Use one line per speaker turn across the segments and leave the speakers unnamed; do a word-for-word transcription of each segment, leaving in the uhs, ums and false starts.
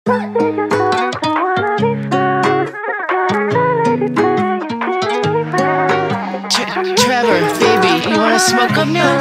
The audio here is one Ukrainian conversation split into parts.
Trevor, baby, you wanna smoke up now?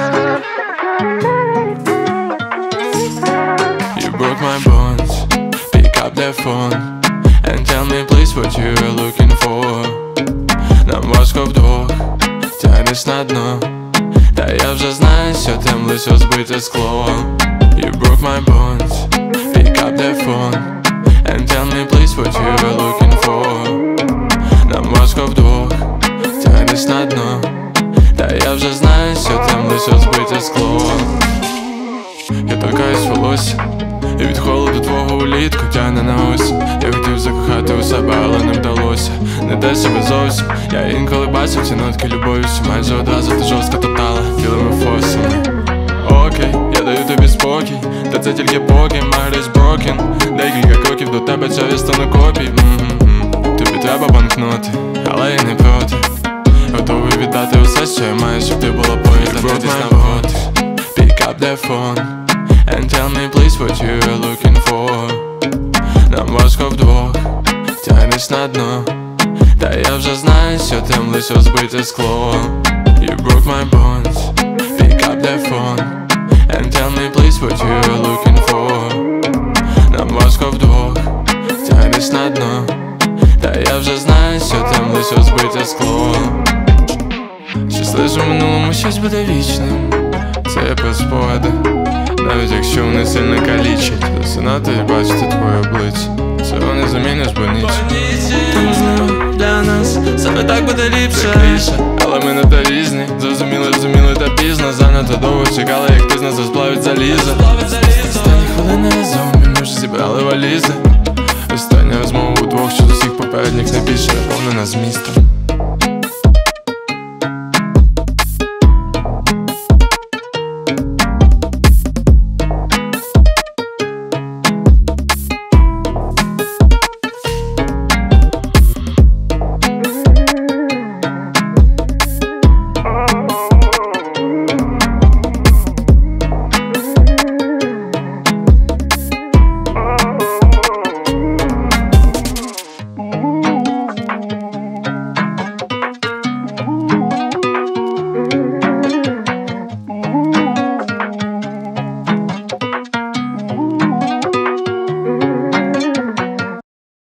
You broke my bones, pick up the phone and tell me please what you are looking for. Нам важко вдвох, тягнеш на дно, та я вже знаю, що там лише збите скло. You broke my bones, pick up the phone and tell me please what you are looking for. Нам важко вдвох, тягнеш на дно, та я вже знаю, що там лише збите скло. Я торкаюсь волосся, і від холоду твого улітку тягне на ось. Я хотів закохати у себе, але не вдалося. Не дай себе зовсім. Я інколи бачив ці нотки любові, що майже одразу ти жорстко топтала білими фосами. Окей, я даю тобі спокій, та це тільки поки Марис broken. Декілька кроків до тебе, це відстану копій. М-м-м. Тобі треба банкноти, але я не проти. Готовий віддати усе, що я маю, щоб ти була поряд, та дивитись на вгод. Pick up the phone and tell me please what you are looking for. Нам важко вдвох, тягнеш на дно, та я вже знаю, що там лише збите скло. You broke my bones, pick up the phone and tell me please what you are looking for. Нам важко вдвох, тягнеш на дно, та я вже знаю, що там лише збите скло. Щось лише в минулому, щось буде вічним. Це я про спогади, навіть якщо вони сильно калічать. Засинати і бачити твоє обличчя, цього не заміниш, бо ніч. Та можливо для нас саме так буде ліпше. Це кліше, але ми не та різні. Зрозуміли, зрозуміли та пізно. Занадто довго чекали, як ти з нас розплавить залізо. Останні хвилини разом, і ми вже зібрали валізи. Остання розмова удвох, що з усіх попередніх найбільше наповнена змістом.